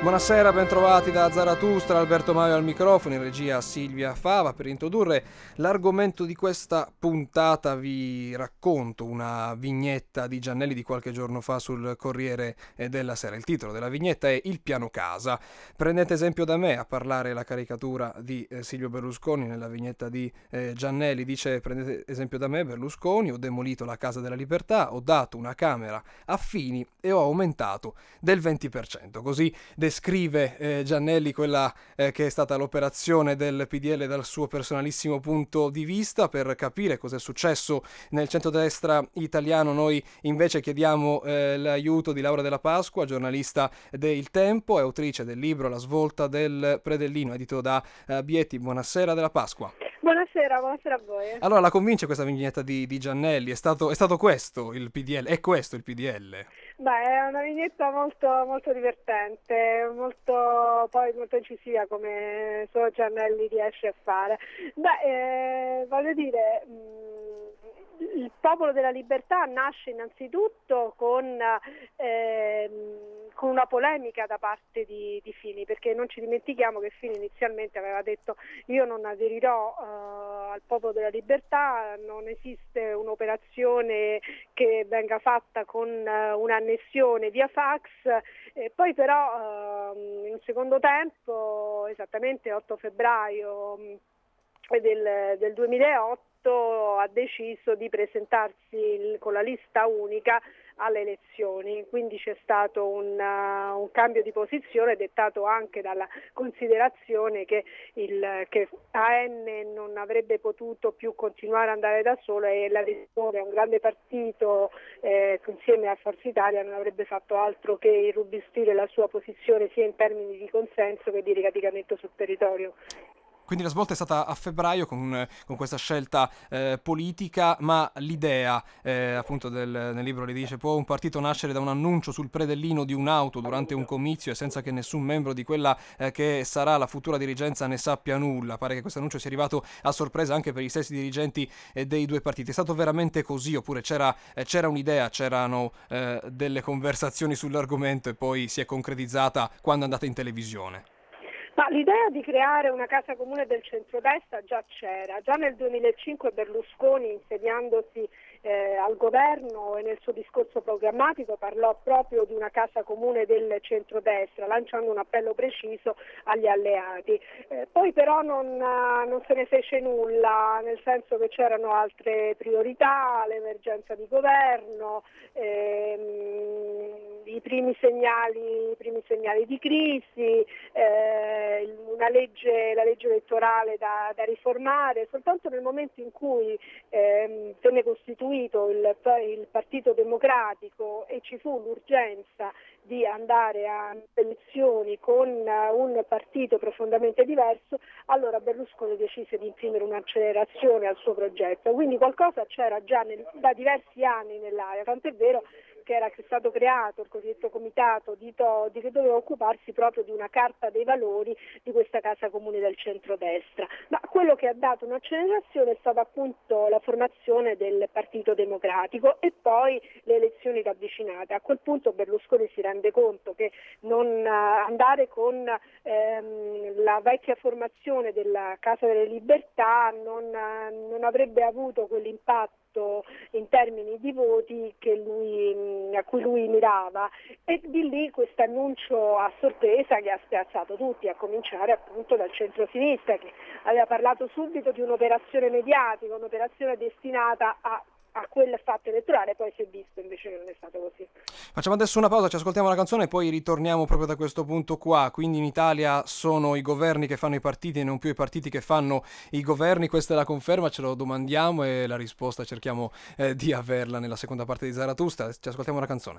Buonasera, bentrovati da Zarathustra, Alberto Maio al microfono, in regia Silvia Fava. Per introdurre l'argomento di questa puntata vi racconto una vignetta di Giannelli di qualche giorno fa sul Corriere della Sera. Il titolo della vignetta è Il piano casa. Prendete esempio da me, a parlare la caricatura di Silvio Berlusconi nella vignetta di Giannelli. Dice: prendete esempio da me, Berlusconi, ho demolito la Casa della Libertà, ho dato una camera a Fini e ho aumentato del 20%. Così descrive Giannelli quella che è stata l'operazione del PDL dal suo personalissimo punto di vista. Per capire cosa è successo nel centrodestra italiano noi invece chiediamo l'aiuto di Laura Della Pasqua, giornalista de Il Tempo e autrice del libro La svolta del Predellino, edito da Bietti. Buonasera Della Pasqua. Buonasera a voi. Allora, la convince questa vignetta di Giannelli? È stato questo il PDL? È questo il PDL? Beh, è una vignetta molto divertente, molto incisiva, come solo Giannelli riesce a fare. Voglio dire, il Popolo della Libertà nasce innanzitutto con una polemica da parte di Fini, perché non ci dimentichiamo che Fini inizialmente aveva detto: io non aderirò al Popolo della Libertà, non esiste un'operazione che venga fatta con un'annessione via fax. Poi però in un secondo tempo, esattamente 8 febbraio del 2008, ha deciso di presentarsi con la lista unica alle elezioni, quindi c'è stato un cambio di posizione dettato anche dalla considerazione che AN non avrebbe potuto più continuare ad andare da solo e la Regione, un grande partito insieme a Forza Italia, non avrebbe fatto altro che irrobustire la sua posizione sia in termini di consenso che di radicamento sul territorio. Quindi la svolta è stata a febbraio con questa scelta politica, ma l'idea, appunto nel libro le dice: può un partito nascere da un annuncio sul predellino di un'auto durante un comizio e senza che nessun membro di quella che sarà la futura dirigenza ne sappia nulla? Pare che questo annuncio sia arrivato a sorpresa anche per gli stessi dirigenti dei due partiti. È stato veramente così oppure c'era un'idea, c'erano delle conversazioni sull'argomento e poi si è concretizzata quando andate in televisione? Ma l'idea di creare una casa comune del centrodestra già c'era. Già nel 2005 Berlusconi, insediandosi al governo e nel suo discorso programmatico, parlò proprio di una casa comune del centrodestra, lanciando un appello preciso agli alleati. Poi però non se ne fece nulla, nel senso che c'erano altre priorità, l'emergenza di governo, i primi segnali di crisi, la legge elettorale da riformare. Soltanto nel momento in cui venne costituito il Partito Democratico e ci fu l'urgenza di andare a elezioni con un partito profondamente diverso, allora Berlusconi decise di imprimere un'accelerazione al suo progetto. Quindi qualcosa c'era già da diversi anni nell'area, tant'è vero che era stato creato il cosiddetto comitato di Todi, che doveva occuparsi proprio di una carta dei valori di questa casa comune del centrodestra. Ma quello che ha dato un'accelerazione è stata appunto la formazione del Partito Democratico e poi le elezioni ravvicinate. A quel punto Berlusconi si rende conto che non andare con la vecchia formazione della Casa delle Libertà non avrebbe avuto quell'impatto in termini di voti a cui lui mirava, e di lì questo annuncio a sorpresa che ha spiazzato tutti, a cominciare appunto dal centro-sinistra, che aveva parlato subito di un'operazione mediatica, un'operazione destinata a quel fatto elettorale. Poi si è visto invece che non è stato così. Facciamo adesso una pausa, ci ascoltiamo la canzone e poi ritorniamo proprio da questo punto qua. Quindi in Italia sono i governi che fanno i partiti e non più i partiti che fanno i governi. Questa è la conferma, ce lo domandiamo e la risposta cerchiamo di averla nella seconda parte di Zarathustra. Ci ascoltiamo la canzone.